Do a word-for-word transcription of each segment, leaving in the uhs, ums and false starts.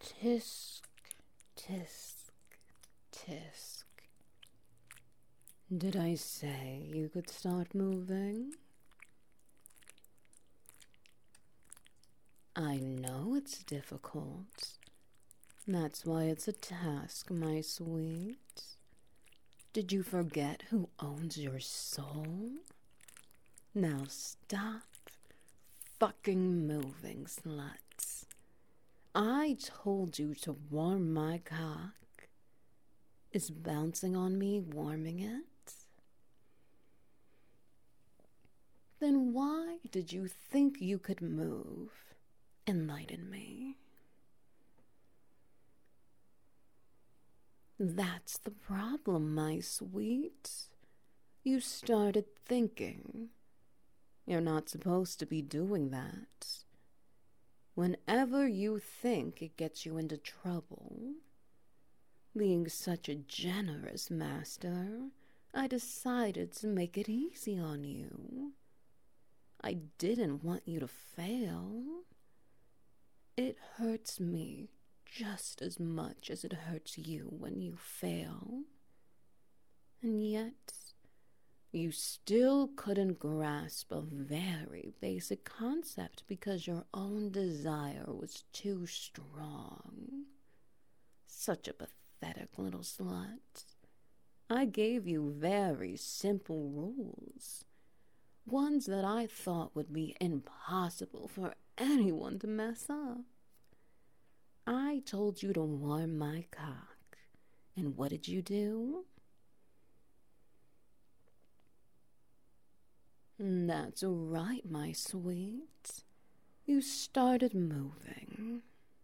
Tisk, tisk, tisk. Did I say you could start moving? I know it's difficult. That's why it's a task, my sweet. Did you forget who owns your soul? Now stop fucking moving, sluts. I told you to warm my cock. Is bouncing on me warming it? Then why did you think you could move? Enlighten me. That's the problem, my sweet. You started thinking. You're not supposed to be doing that. Whenever you think, it gets you into trouble. Being such a generous master, I decided to make it easy on you. I didn't want you to fail. It hurts me just as much as it hurts you when you fail. And yet, you still couldn't grasp a very basic concept because your own desire was too strong. Such a pathetic little slut. I gave you very simple rules, ones that I thought would be impossible for anyone to mess up. I told you to warm my cock, and what did you do? That's right, my sweet. You started moving.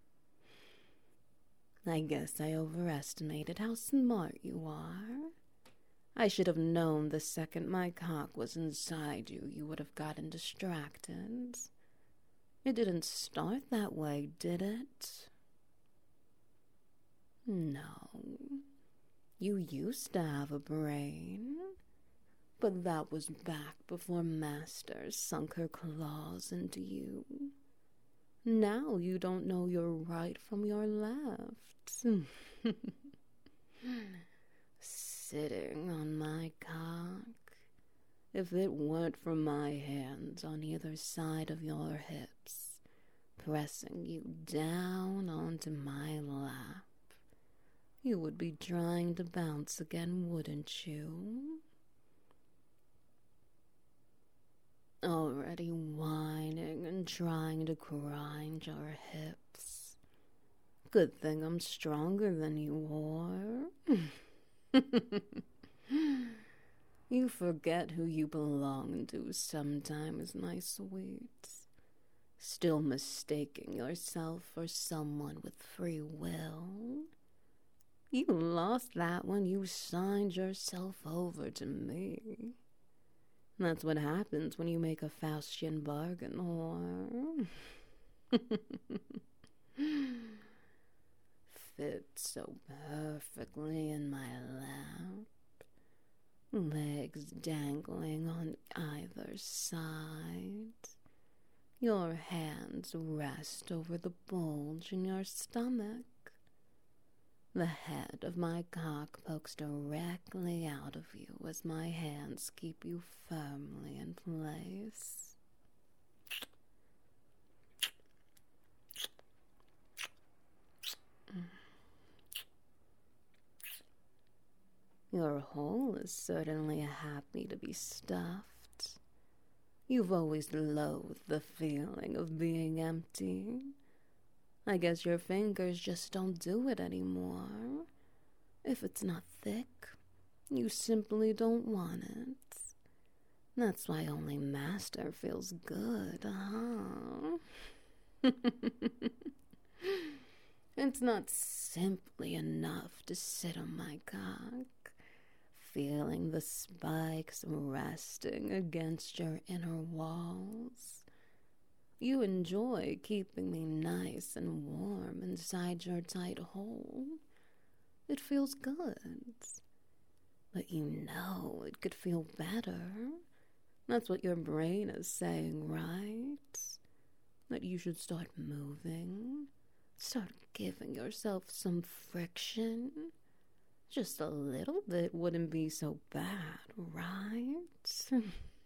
I guess I overestimated how smart you are. I should have known the second my cock was inside you, you would have gotten distracted. It didn't start that way, did it? No. You used to have a brain. But that was back before Master sunk her claws into you. Now you don't know your right from your left. Sitting on my cock. If it weren't for my hands on either side of your hips, pressing you down onto my lap, you would be trying to bounce again, wouldn't you? Already whining and trying to grind your hips. Good thing I'm stronger than you are. You forget who you belong to sometimes, my sweet. Still mistaking yourself for someone with free will. You lost that when you signed yourself over to me. That's what happens when you make a Faustian bargain, whore. Fits so perfectly in my lap. Legs dangling on either side. Your hands rest over the bulge in your stomach. The head of my cock pokes directly out of you as my hands keep you firmly in place. Your hole is certainly happy to be stuffed. You've always loathed the feeling of being empty. I guess your fingers just don't do it anymore. If it's not thick, you simply don't want it. That's why only Master feels good, huh? It's not simply enough to sit on my cock, feeling the spikes resting against your inner walls. You enjoy keeping me nice and warm inside your tight hole. It feels good. But you know it could feel better. That's what your brain is saying, right? That you should start moving Start giving yourself some friction. Just a little bit wouldn't be so bad, right?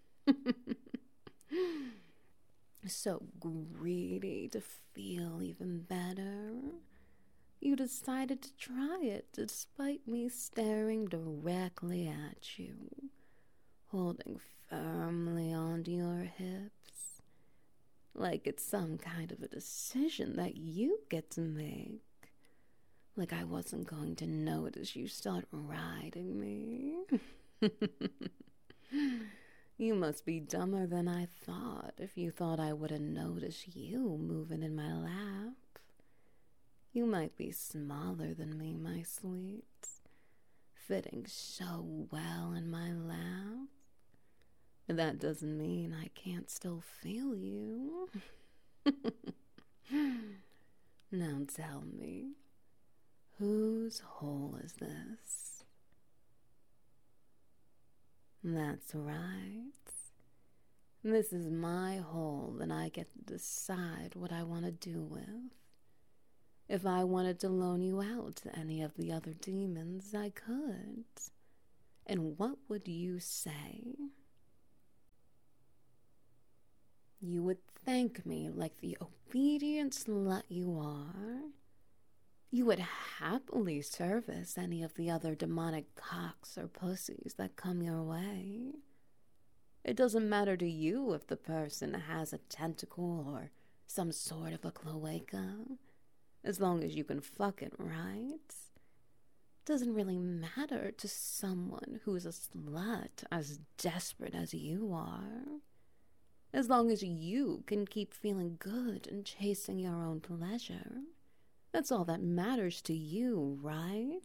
So greedy to feel even better. You decided to try it despite me staring directly at you, holding firmly onto your hips, like it's some kind of a decision that you get to make. Like I wasn't going to notice you start riding me. You must be dumber than I thought if you thought I wouldn't notice you moving in my lap. You might be smaller than me, my sweet, fitting so well in my lap. That doesn't mean I can't still feel you. Now tell me, whose hole is this? That's right. This is my hole, and I get to decide what I want to do with. If I wanted to loan you out to any of the other demons, I could. And what would you say? You would thank me like the obedient slut you are. You would happily service any of the other demonic cocks or pussies that come your way. It doesn't matter to you if the person has a tentacle or some sort of a cloaca, as long as you can fuck it, right? Doesn't really matter to someone who's a slut as desperate as you are. As long as you can keep feeling good and chasing your own pleasure. That's all that matters to you, right?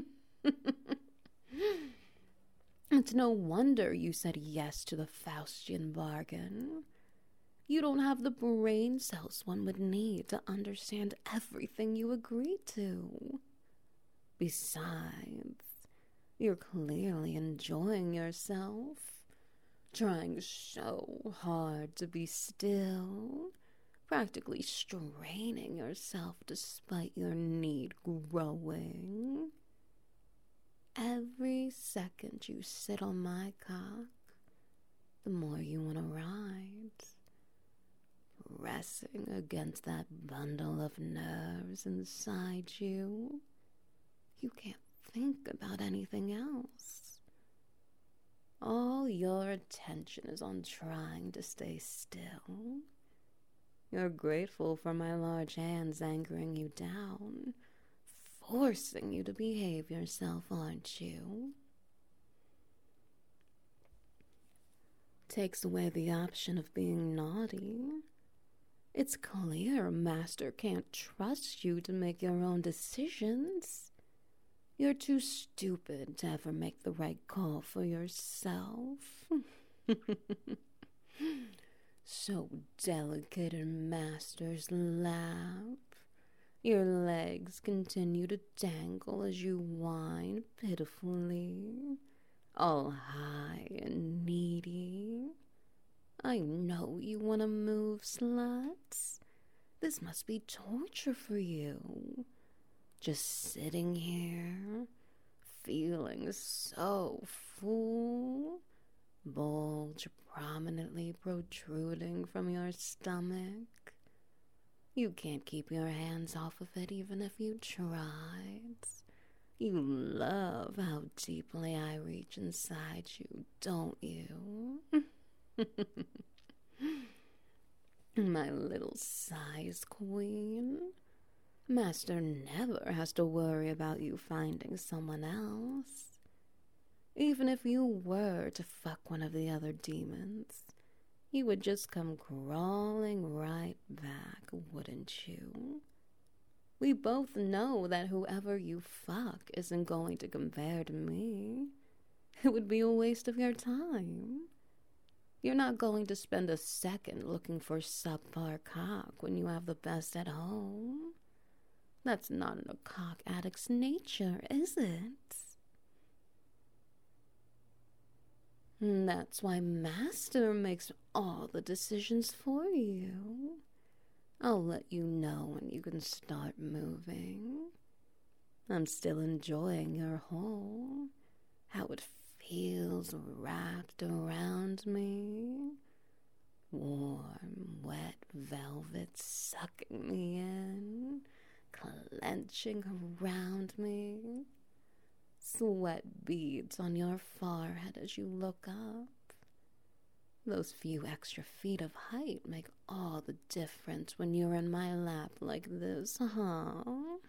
It's no wonder you said yes to the Faustian bargain. You don't have the brain cells one would need to understand everything you agreed to. Besides, you're clearly enjoying yourself, trying so hard to be still, practically straining yourself despite your need growing. Every second you sit on my cock, the more you want to ride. Pressing against that bundle of nerves inside you. You can't think about anything else. All your attention is on trying to stay still. You're grateful for my large hands anchoring you down, forcing you to behave yourself, aren't you? Takes away the option of being naughty. It's clear Master can't trust you to make your own decisions. You're too stupid to ever make the right call for yourself. So delicate in Master's lap. Your legs continue to dangle as you whine pitifully, all high and needy. I know you want to move, sluts. This must be torture for you. Just sitting here, feeling so full, bulge prominently protruding from your stomach. You can't keep your hands off of it even if you tried. You love how deeply I reach inside you, don't you? My little size queen. Master never has to worry about you finding someone else. Even if you were to fuck one of the other demons, you would just come crawling right back, wouldn't you? We both know that whoever you fuck isn't going to compare to me. It would be a waste of your time. You're not going to spend a second looking for subpar cock when you have the best at home. That's not in a cock addict's nature, is it? That's why Master makes all the decisions for you. I'll let you know when you can start moving. I'm still enjoying your hole, how it feels wrapped around me. Warm, wet velvet sucking me in, clenching around me. Sweat beads on your forehead as you look up. Those few extra feet of height make all the difference when you're in my lap like this, huh?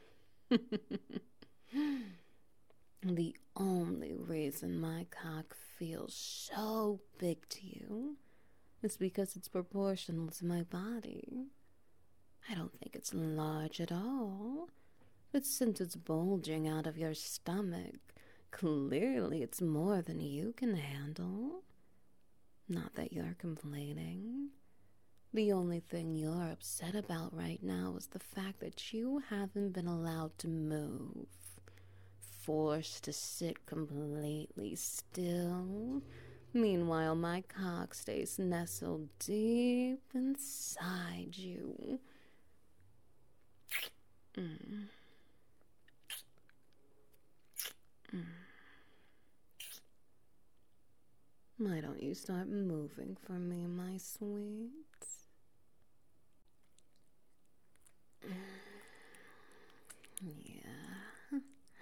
The only reason my cock feels so big to you is because it's proportional to my body. I don't think it's large at all, but since it's bulging out of your stomach, clearly it's more than you can handle. Not that you're complaining. The only thing you're upset about right now is the fact that you haven't been allowed to move. Forced to sit completely still. Meanwhile, my cock stays nestled deep inside you. Mm. Mm. Why don't you start moving for me, my sweet? Yeah.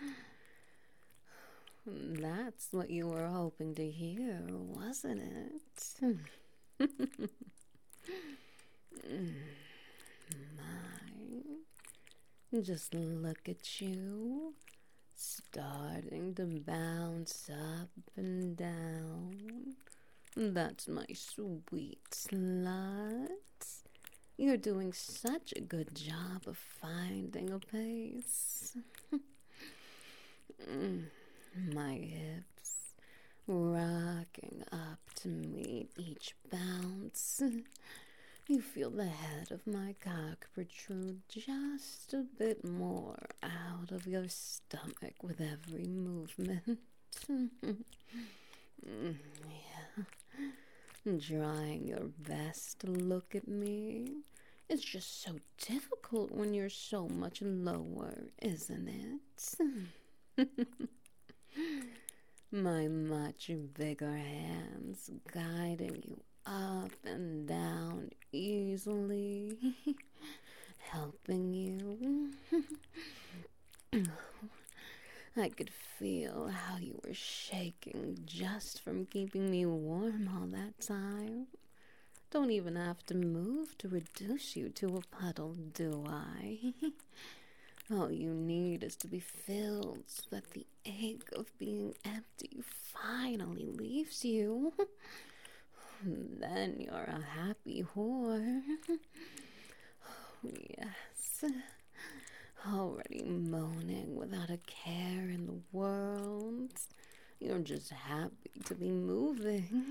That's what you were hoping to hear, wasn't it? My. Just look at you. Starting to bounce up and down. That's my sweet slut. You're doing such a good job of finding a pace. My hips rocking up to meet each bounce. You feel the head of my cock protrude just a bit more out of your stomach with every movement. Yeah. Trying your best to look at me. It's just so difficult when you're so much lower, isn't it? My much bigger hands guiding you up and down easily, helping you. I could feel how you were shaking just from keeping me warm all that time. Don't even have to move to reduce you to a puddle, do I? All you need is to be filled so that the ache of being empty finally leaves you. Then you're a happy whore. Yes. Already moaning without a care in the world. You're just happy to be moving.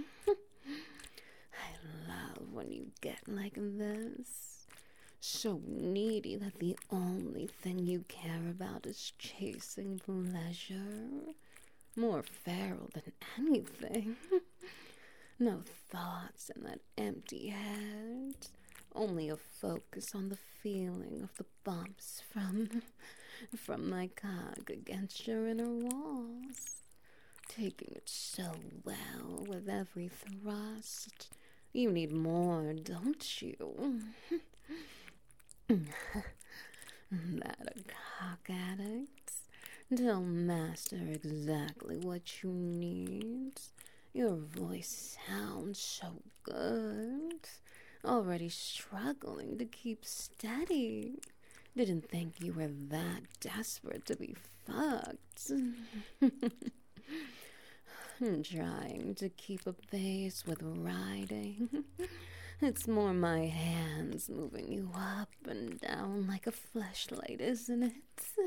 I love when you get like this. So needy that the only thing you care about is chasing pleasure. More feral than anything. No thoughts in that empty head. Only a focus on the feeling of the bumps from, from my cock against your inner walls. Taking it so well with every thrust. You need more, don't you? That a cock addict? Tell master exactly what you need. Your voice sounds so good. Already struggling to keep steady. Didn't think you were that desperate to be fucked. Trying to keep a pace with riding. It's more my hands moving you up and down like a fleshlight, isn't it?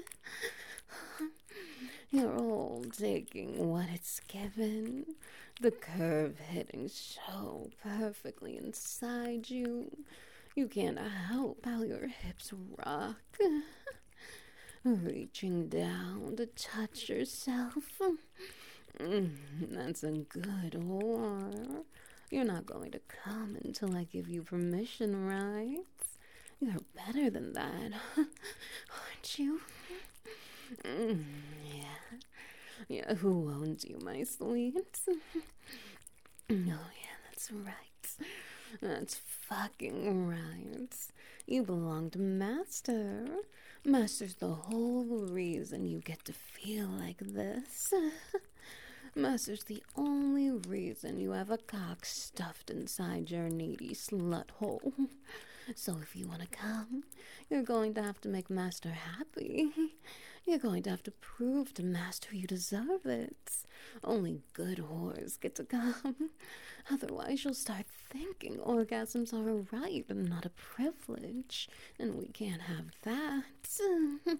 You're all taking what it's given. The curve hitting so perfectly inside you. You can't help how your hips rock. Reaching down to touch yourself. Mm, that's a good whore. You're not going to come until I give you permission, right? You're better than that, aren't you? Mm, yeah. Yeah, who owns you, my sweet? Oh, yeah, that's right. That's fucking right. You belong to Master. Master's the whole reason you get to feel like this. Master's the only reason you have a cock stuffed inside your needy slut hole. So if you want to come, you're going to have to make Master happy. You're going to have to prove to Master you deserve it. Only good whores get to come. Otherwise, you'll start thinking orgasms are a right and not a privilege. And we can't have that.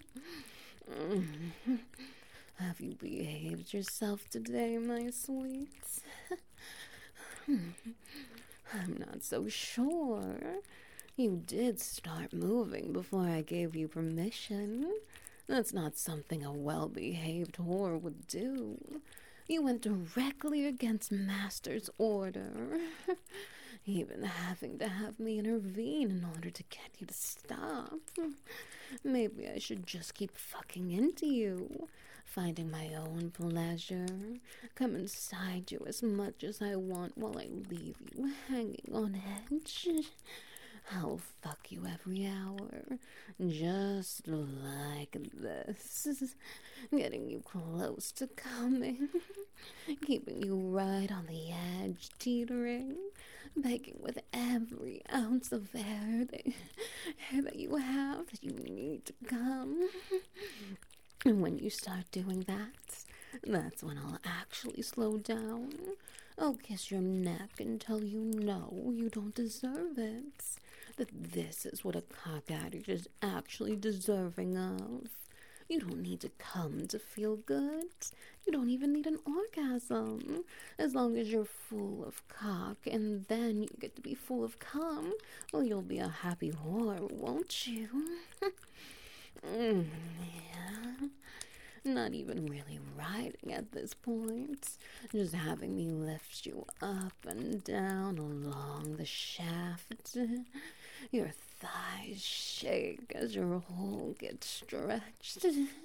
Have you behaved yourself today, my sweet? I'm not so sure. You did start moving before I gave you permission. That's not something a well-behaved whore would do. You went directly against Master's order, even having to have me intervene in order to get you to stop. Maybe I should just keep fucking into you, finding my own pleasure, come inside you as much as I want while I leave you hanging on edge. I'll fuck you every hour, just like this, getting you close to coming, keeping you right on the edge, teetering, begging with every ounce of air that, air that you have that you need to come. And when you start doing that, that's when I'll actually slow down. I'll kiss your neck and tell you no, you don't deserve it. That this is what a cock addict is actually deserving of. You don't need to come to feel good. You don't even need an orgasm. As long as you're full of cock and then you get to be full of cum, well, you'll be a happy whore, won't you? mm, yeah. Not even really riding at this point. Just having me lift you up and down along the shaft. Your thighs shake as your hole gets stretched.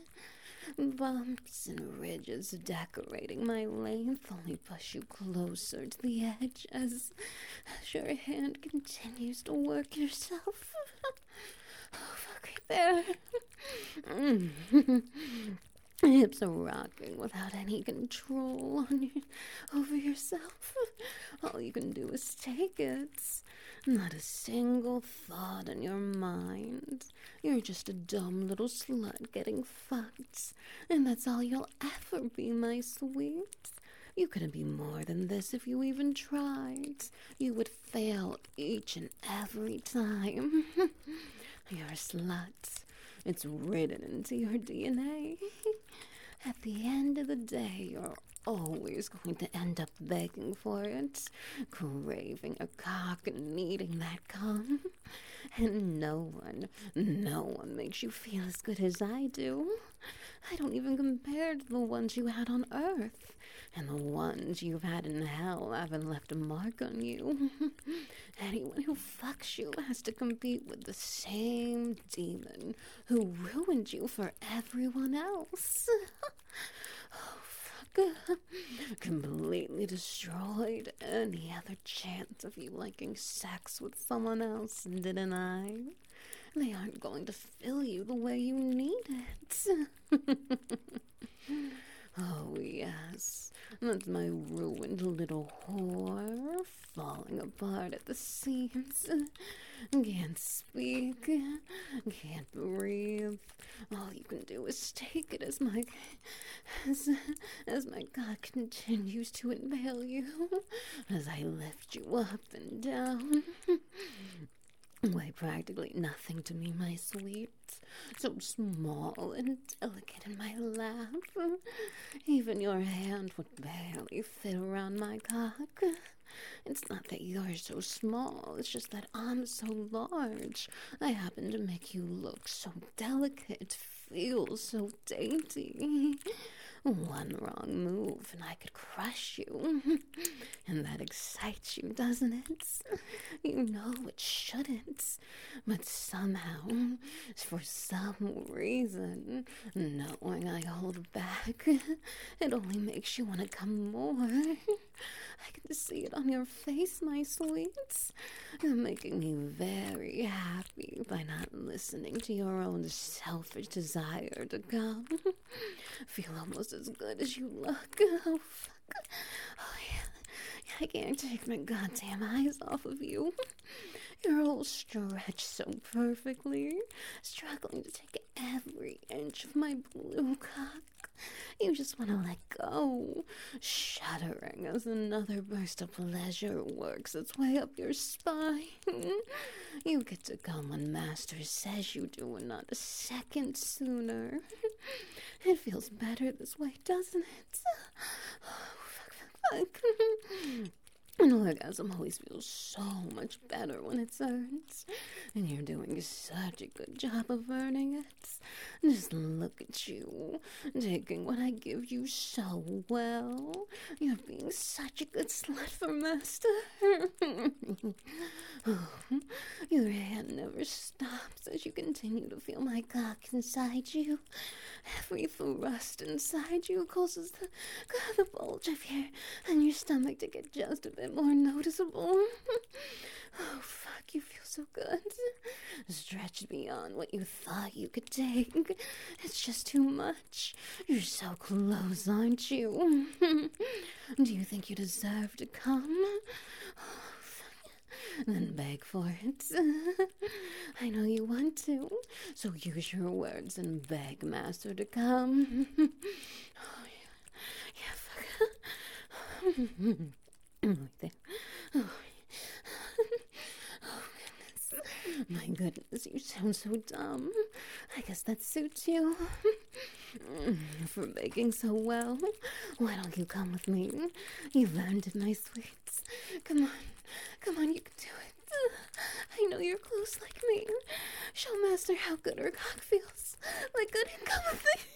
Bumps and ridges decorating my length only push you closer to the edge as, as your hand continues to work yourself. Oh, fuck right there. Hips are rocking without any control on you, over yourself. All you can do is take it. Not a single thought in your mind. You're just a dumb little slut getting fucked. And that's all you'll ever be, my sweet. You couldn't be more than this if you even tried. You would fail each and every time. You're a slut. It's written into your D N A. At the end of the day, you're always going to end up begging for it, craving a cock and needing that cum. And no one, no one makes you feel as good as I do. I don't even compare to the ones you had on Earth. And the ones you've had in hell haven't left a mark on you. Anyone who fucks you has to compete with the same demon who ruined you for everyone else. Oh, fuck. Completely destroyed any other chance of you liking sex with someone else, didn't I? They aren't going to fill you the way you need it. Oh, yes. That's my ruined little whore, falling apart at the seams. Can't speak, can't breathe. All you can do is take it as my, as, as my God continues to impale you, as I lift you up and down. Weigh practically nothing to me, my sweet. So small and delicate in my lap. Even your hand would barely fit around my cock. It's not that you're so small, it's just that I'm so large. I happen to make you look so delicate, feels so dainty. One wrong move and I could crush you. And that excites you, doesn't it? You know it shouldn't. But somehow, for some reason, knowing I hold back, it only makes you want to come more. I can see it on your face, my sweets. You're making me very happy by not listening to your own selfish desire to come. Feel almost as good as you look. Oh, fuck. Oh, yeah. I can't take my goddamn eyes off of you. You're all stretched so perfectly, struggling to take every inch of my blue cock. You just want to let go, shuddering as another burst of pleasure works its way up your spine. You get to come when Master says you do and not a second sooner. It feels better this way, doesn't it? Oh, fuck, fuck, fuck. An orgasm always feels so much better when it's earned, and you're doing such a good job of earning it. Just look at you, taking what I give you so well. You're being such a good slut for Master. Oh, your hand never stops as you continue to feel my cock inside you. Every thrust inside you causes the, the bulge of your and your stomach to get just a bit more noticeable. Oh, fuck, you feel so good. Stretched beyond what you thought you could take. It's just too much. You're so close, aren't you? Do you think you deserve to come? Oh, fuck. Then beg for it. I know you want to, so use your words and beg Master to come. Oh, yeah. Yeah, fuck. Right there. Oh, oh, goodness. My goodness, you sound so dumb. I guess that suits you. For baking so well, why don't you come with me? You've earned it, my sweets. Come on. Come on, you can do it. I know you're close like me. Show Master how good her cock feels. Like good and come with me.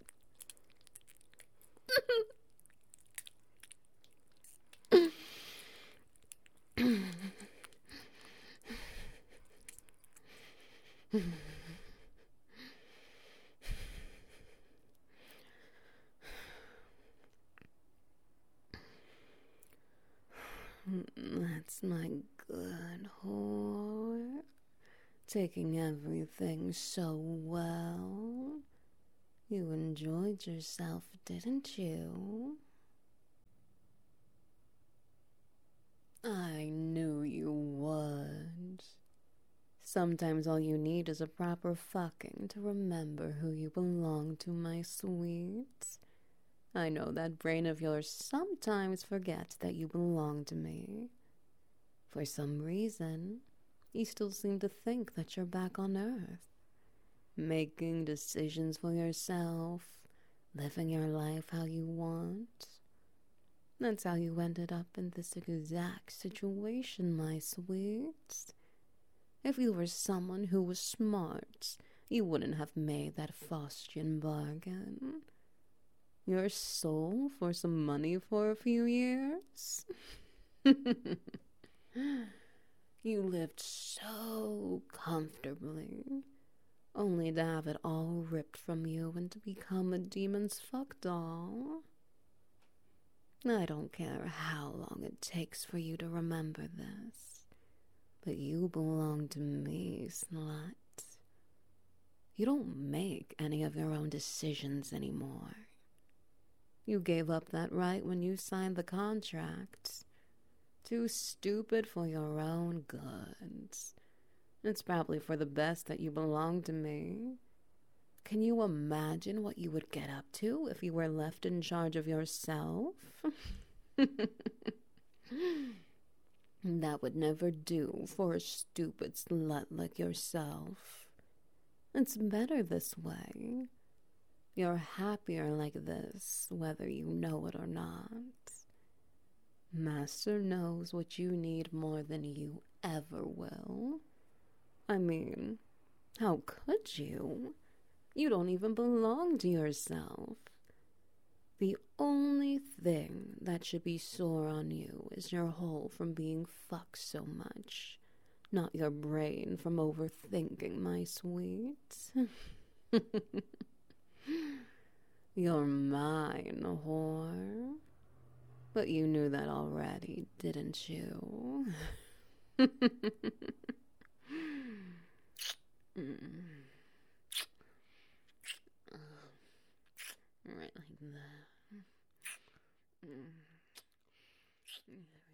That's my good whore. Taking everything so well. You enjoyed yourself, didn't you? I knew you would. Sometimes all you need is a proper fucking to remember who you belong to, my sweet. I know that brain of yours sometimes forgets that you belong to me. For some reason, you still seem to think that you're back on Earth, making decisions for yourself, living your life how you want. That's how you ended up in this exact situation, my sweet. If you were someone who was smart, you wouldn't have made that Faustian bargain. Your soul for some money for a few years? You lived so comfortably, only to have it all ripped from you and to become a demon's fuck doll. I don't care how long it takes for you to remember this, but you belong to me, slut. You don't make any of your own decisions anymore. You gave up that right when you signed the contract. Too stupid for your own good. It's probably for the best that you belong to me. Can you imagine what you would get up to if you were left in charge of yourself? That would never do for a stupid slut like yourself. It's better this way. You're happier like this, whether you know it or not. Master knows what you need more than you ever will. I mean, how could you? You don't even belong to yourself. The only thing that should be sore on you is your hole from being fucked so much, not your brain from overthinking, my sweet. You're mine, whore. But you knew that already, didn't you? mm. Right like that. Mm.